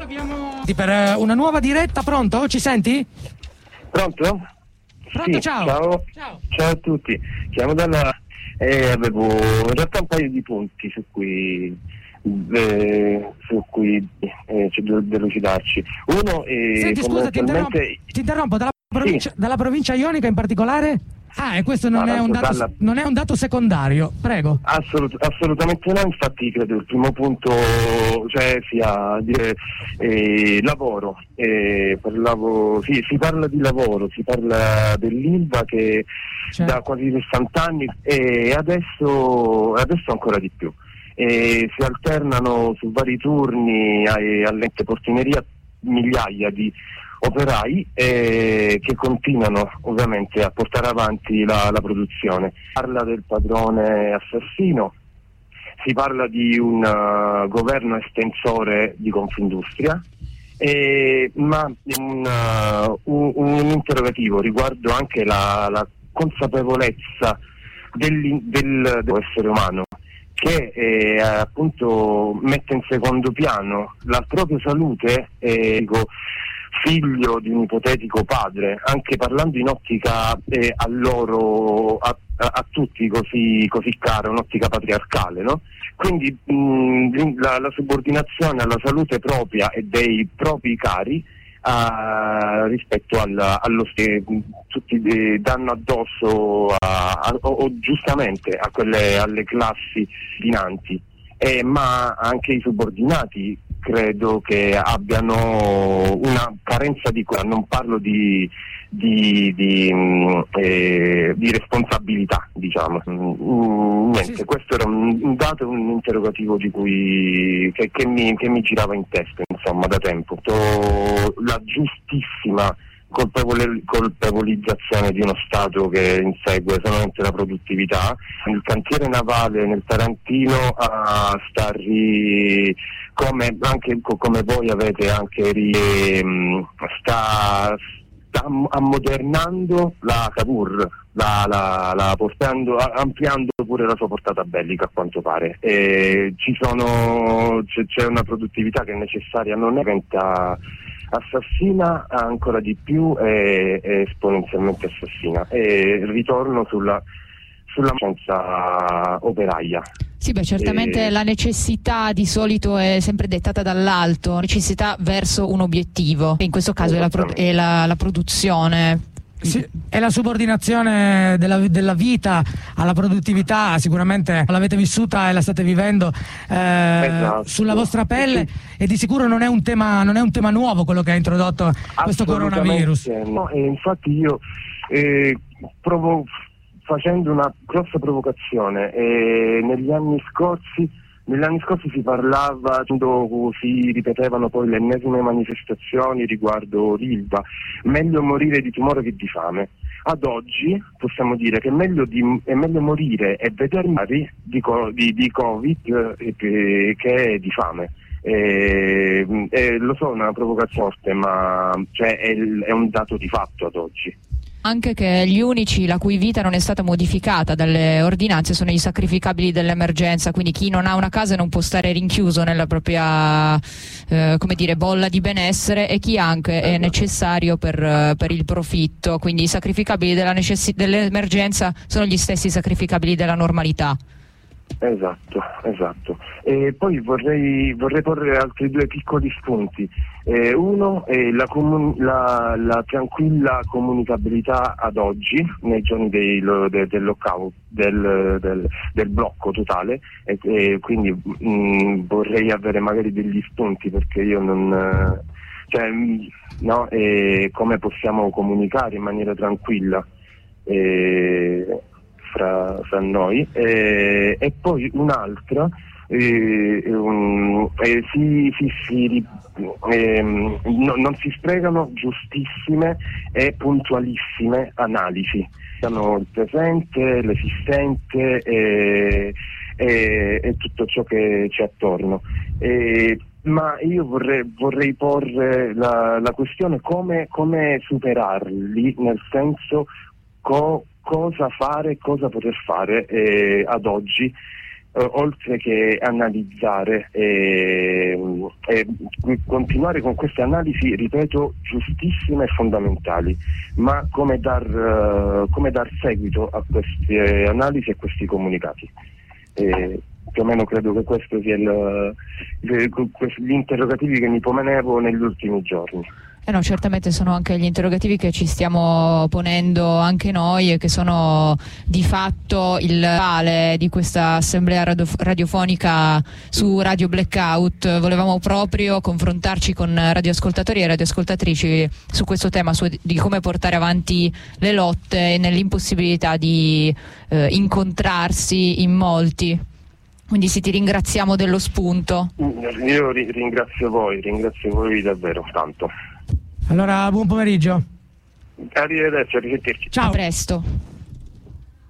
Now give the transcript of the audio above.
Per una nuova diretta, pronto? Ci senti? Pronto? Pronto, sì, ciao. Ciao a tutti. Chiamo dalla... avevo in realtà un paio di punti su cui c'è da delucidarci. Uno è... Senti, scusa, ti interrompo dalla provincia ionica in particolare? Ah, e questo non è un dato secondario, prego. Assolutamente no, infatti credo il primo punto sia dire lavoro. Si parla di lavoro, si parla dell'Ilva che da quasi 60 anni e adesso ancora di più. Si alternano su vari turni all'ente portineria migliaia di operai che continuano ovviamente a portare avanti la produzione. Parla del padrone assassino, si parla di un governo estensore di Confindustria, ma un interrogativo riguardo anche la consapevolezza dell'essere umano che appunto mette in secondo piano la propria salute, figlio di un ipotetico padre, anche parlando in ottica a tutti così cara, un'ottica patriarcale, no? Quindi la subordinazione alla salute propria e dei propri cari rispetto allo che tutti danno addosso o giustamente alle classi dinanti, ma anche i subordinati credo che abbiano una carenza di cura. Non parlo di responsabilità, diciamo. Niente, questo era un dato, un interrogativo di cui che mi girava in testa, insomma, da tempo. La giustissima colpevolizzazione di uno Stato che insegue solamente la produttività. Il cantiere navale nel Tarantino come voi avete anche sta ammodernando la Cavour, la portando, ampliando pure la sua portata bellica, a quanto pare. C'è una produttività che è necessaria, non diventa assassina ancora di più e esponenzialmente assassina. Ritorno sulla scienza operaia. Sì, certamente la necessità di solito è sempre dettata dall'alto, necessità verso un obiettivo, in questo caso è la produzione. Sì, è la subordinazione della vita alla produttività, sicuramente l'avete vissuta e la state vivendo sulla vostra pelle, e di sicuro non è un tema nuovo quello che ha introdotto questo coronavirus. No, infatti io provo facendo una grossa provocazione. Negli anni scorsi si parlava, si ripetevano poi le ennesime manifestazioni riguardo l'Ilva, meglio morire di tumore che di fame. Ad oggi possiamo dire che è meglio morire e vedere di Covid che di fame. Lo so, è una provocazione forte, ma è un dato di fatto ad oggi. Anche che gli unici la cui vita non è stata modificata dalle ordinanze sono i sacrificabili dell'emergenza, quindi chi non ha una casa non può stare rinchiuso nella propria bolla di benessere, e chi anche è necessario per il profitto, quindi i sacrificabili dell'emergenza sono gli stessi sacrificabili della normalità. Esatto. E poi vorrei porre altri due piccoli spunti. Uno è la tranquilla comunicabilità ad oggi, nei giorni del lockout, del blocco totale, e quindi vorrei avere magari degli spunti, perché io non... come possiamo comunicare in maniera tranquilla fra noi, e poi un'altra, non si sprecano giustissime e puntualissime analisi, il presente, l'esistente e tutto ciò che c'è attorno. Ma io vorrei porre la questione come superarli, nel senso cosa fare, cosa poter fare ad oggi oltre che analizzare e continuare con queste analisi, ripeto, giustissime e fondamentali, ma come dar seguito a queste analisi e a questi comunicati. Più o meno credo che questo sia gli interrogativi che mi ponevo negli ultimi giorni. No, certamente sono anche gli interrogativi che ci stiamo ponendo anche noi e che sono di fatto il male di questa assemblea radiofonica su Radio Blackout. Volevamo proprio confrontarci con radioascoltatori e radioascoltatrici su questo tema, di come portare avanti le lotte nell'impossibilità di incontrarsi in molti. Quindi ti ringraziamo dello spunto. Io ringrazio voi davvero tanto. Allora, buon pomeriggio. Arrivederci, a risentirci. Ciao. A presto.